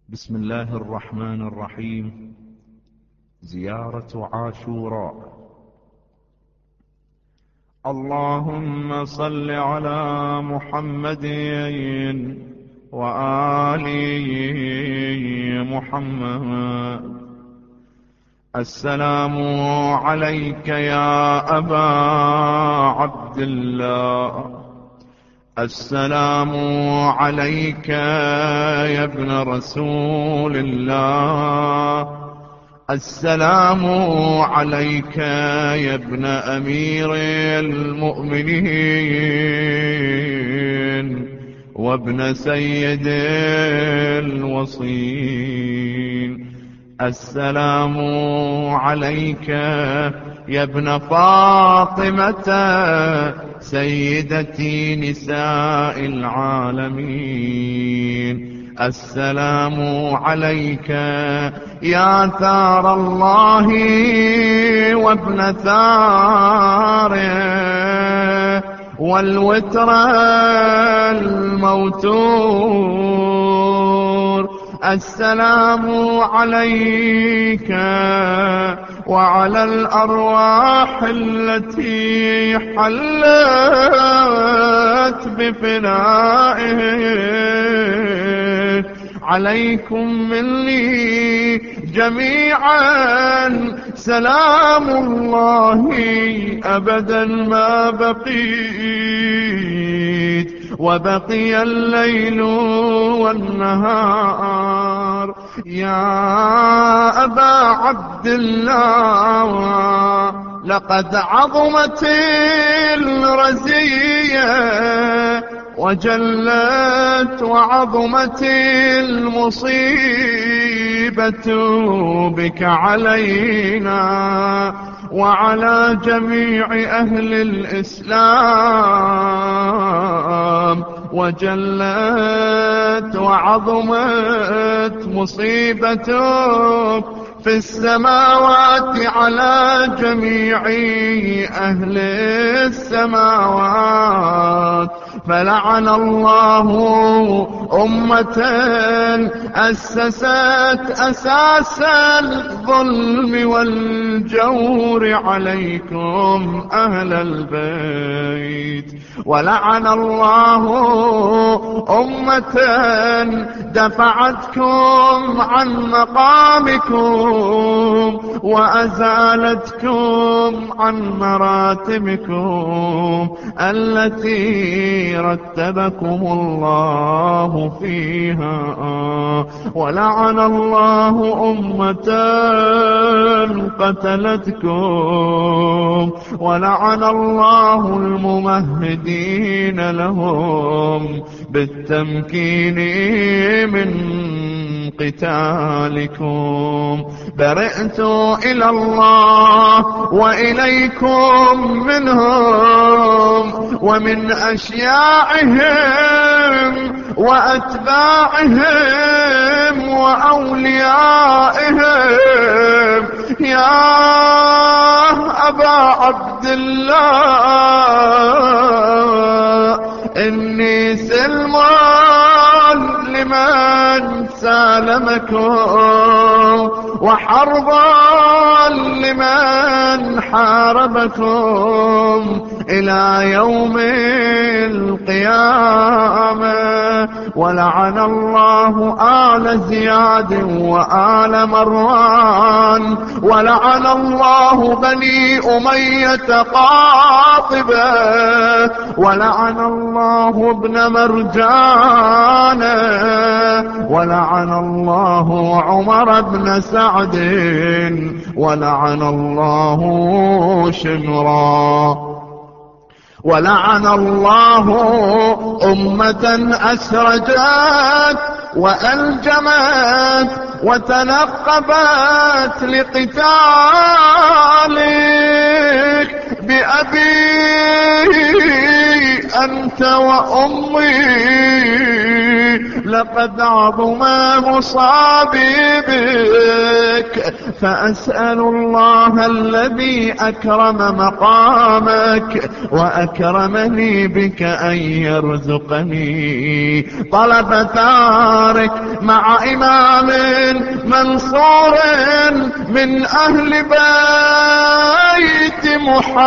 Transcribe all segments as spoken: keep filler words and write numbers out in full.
بسم الله الرحمن الرحيم. زيارة عاشوراء. اللهم صل على محمد وآل محمد. السلام عليك يا أبا عبد الله. السلام عليك يا ابن رسول الله. السلام عليك يا ابن أمير المؤمنين وابن سيد الوصين. السلام عليك يا ابن فاطمة سيدتي نساء العالمين. السلام عليك يا ثار الله وابن ثاره والوتر الموتور. السلام عليك وعلى الأرواح التي حلت بفنائه. عليكم مني جميعا سلام الله أبدا ما بقيت وبقي الليل والنهار. يا أبا عبد الله، لقد عظمت الرزية وجلت وعظمت المصيبة بك علينا وعلى جميع أهل الإسلام. وجلت وعظمت مصيبتك في السماوات على جميع أهل السماوات. فلعن الله أمة أسست أساس الظلم والجور عليكم أهل البيت. ولعن الله أمة دفعتكم عن مقامكم وأزالتكم عن مراتبكم التي رتبكم الله فيها. ولعن الله أمة قتلتكم. ولعن الله الممهدين لهم بالتمكين من قتالكم. برئت إلى الله وإليكم منهم ومن أشياعهم وأتباعهم وأوليائهم. يا أبا عبد الله، إني سلم لمن سالمكم وحربا لمن حاربكم إلى يوم القيامة. ولعن الله آل زياد وآل مروان. ولعن الله بني أمية قاطبة. ولعن الله ابن مرجان. ولعن الله عمر بن سعد. ولعن الله شمرا. ولعن الله أمة أسرجت وألجمت وتنقبت لقتالك بأبي أنت وأمي. لقد عظم مصابي بك، فأسأل الله الذي أكرم مقامك وأكرمني بك أن يرزقني طلب ثارك مع إمام منصور من أهل بيت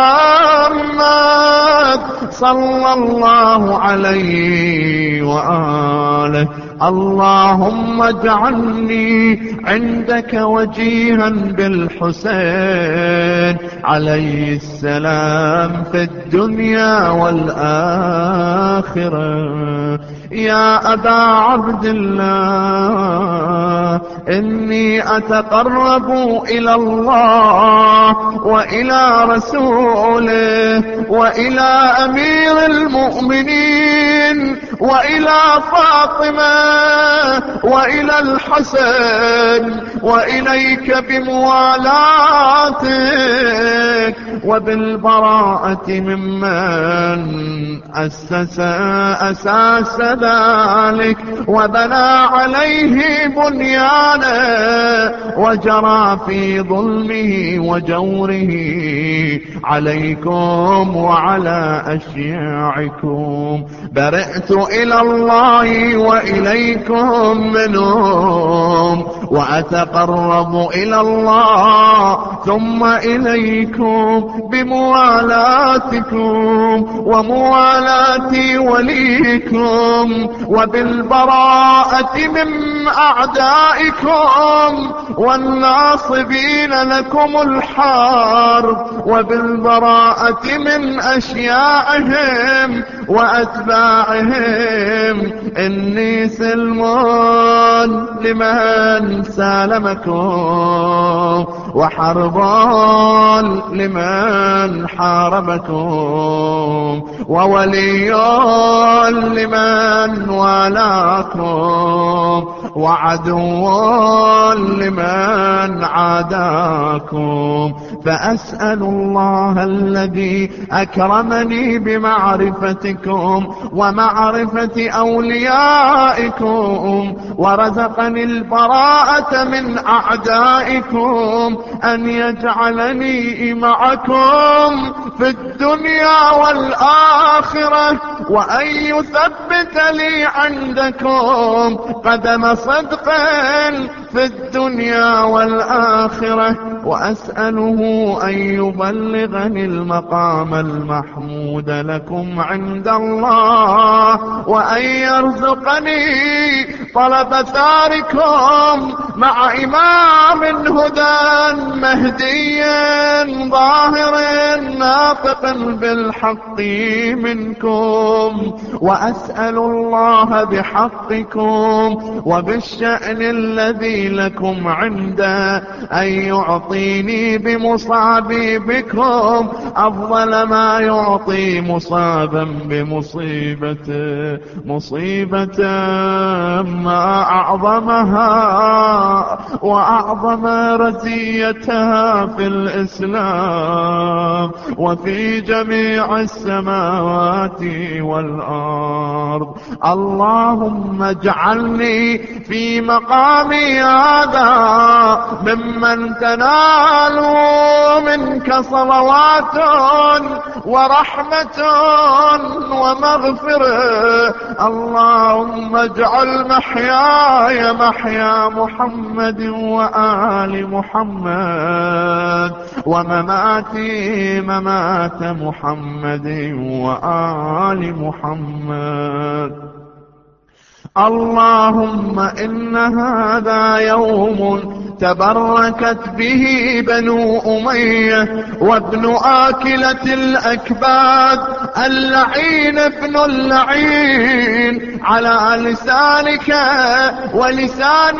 محمد صلى الله عليه وآله. اللهم اجعلني عندك وجيها بالحسين عليه السلام في الدنيا والآخرة. يا أبا عبد الله، إني أتقرب إلى الله وإلى رسوله وإلى أمير المؤمنين وإلى فاطمة وإلى الحسن وإليك بموالاتك وبالبراءة ممن أسس أساس ذلك وبنى عليه بنيانه وجرى في ظلمه وجوره عليكم وعلى أشياعكم. برئت إلى الله وإليكم منهم، وأتقرب إلى الله ثم إليكم بموالاتكم وموالاة وليكم وبالبراءة من أعدائكم والناصبين لكم الحرب وبالبراءة من أشياعهم وأتباعهم. إني سلم لمن سالمكم وحرب لمن حاربكم وولي لمن والاكم وعدو لمن عاداكم. فأسأل الله الذي أكرمني بمعرفتكم ومعرفة أوليائكم ورزقني البراءة من أعدائكم أن يجعلني معكم في الدنيا والآخرة، وأن يثبت لي عندكم قدم صدق في الدنيا والآخرة. وأسأله أن يبلغني المقام المحمود لكم عند الله، وأن يرزقني طلب ثاركم مع إمام هدى مهدي ظاهر ناطق بالحق منكم. وأسأل الله بحقكم وبالشأن الذي لكم عنده أن يعطيني بمصابي بكم أفضل ما يعطي مصابا بمصيبته، مصيبة ما أعظمها وأعظم رزيتها في الإسلام وفي جميع السماوات والأرض. اللهم اجعلني في مقامي هذا ممن تنال منك صلوات ورحمة ومغفرة. اللهم اجعل محياي محيا محمد وآل محمد ومماتي ممات محمد وآل محمد. اللهم إن هذا يوم تبركت به بنو أمية وابن آكلة الأكباد اللعين ابن اللعين على لسانك ولسان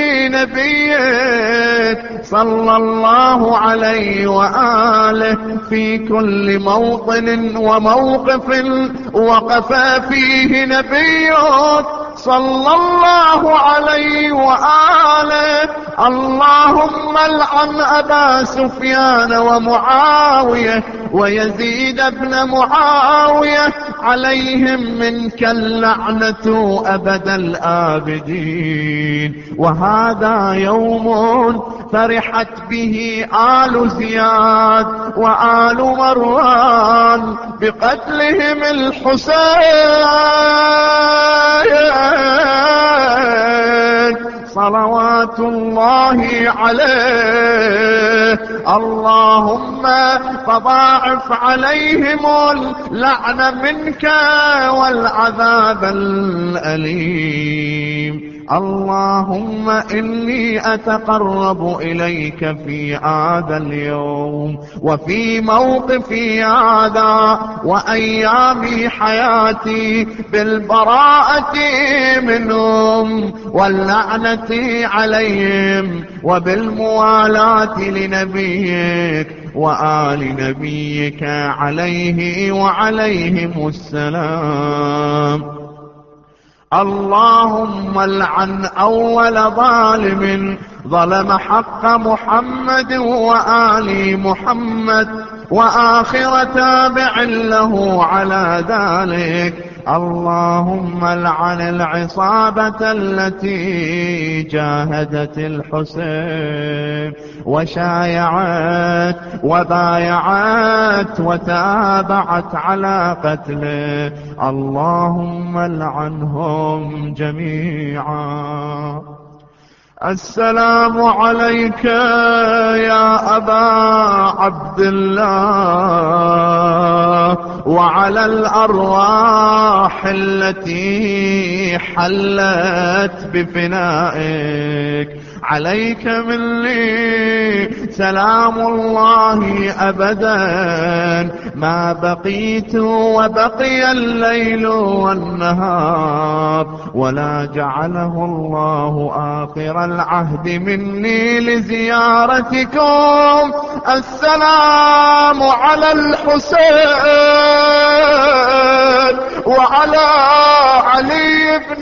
نبيك صلى الله عليه وآله في كل موطن وموقف وقف فيه نبيك صلى الله عليه وآله. اللهم العن أبا سفيان ومعاوية ويزيد بن معاوية عليهم منك اللعنة أبد الآبدين. وهذا يوم فرحت به آل زياد وآل مروان بقتلهم الحسين صلوات الله عليه. اللهم فضاعف عليهم اللعن منك والعذاب الأليم. اللهم إني أتقرب إليك في هذا اليوم وفي موقفي هذا وأيام حياتي بالبراءة منهم واللعنة عليهم وبالموالاة لنبيك وآل نبيك عليه وعليهم السلام. اللهم العن أول ظالم ظلم حق محمد وآل محمد وآخر تابع له على ذلك. اللهم العن العصابة التي جاهدت الحسين وشايعت وبايعت وتابعت على قتله. اللهم العنهم جميعا. السلام عليك يا أبا عبد الله وعلى الأرواح التي حلت بفنائك. عليك مني سلام الله أبدا ما بقيت وبقي الليل والنهار، ولا جعله الله آخر العهد مني لزيارتكم. السلام على الحسين وعلى علي بن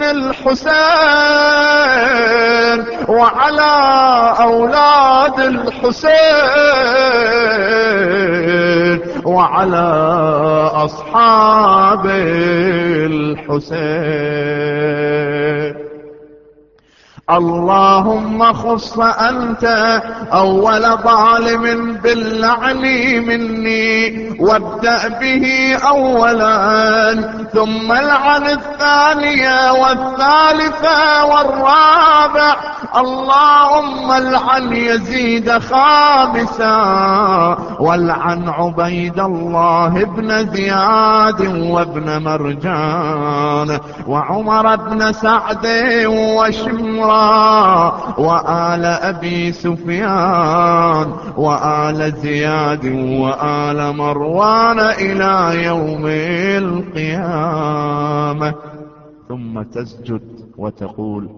الحسين وعلى أولاد الحسين وعلى أصحاب الحسين. اللهم خص أنت أول ظالم باللعن مني وابدأ به أولا، ثم العن الثانية والثالثة والرابع. اللهم العن يزيد خامسا، والعن عبيد الله بن زياد وابن مرجان وعمر بن سعد وشمران وآل أبي سفيان وآل زياد وآل مروان إلى يوم القيامة. ثم تسجد وتقول: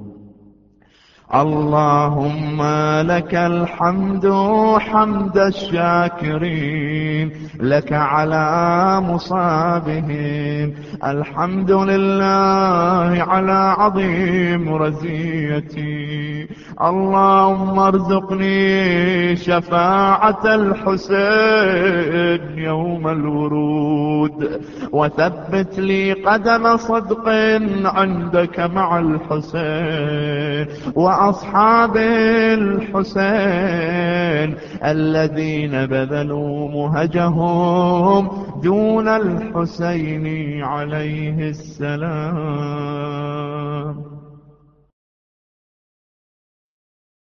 اللهم لك الحمد حمد الشاكرين لك على مصابهم، الحمد لله على عظيم رزيتي. اللهم ارزقني شفاعة الحسين يوم الورود، وثبت لي قدم صدق عندك مع الحسين وأصحاب الحسين الذين بذلوا مهجهم دون الحسين عليه السلام.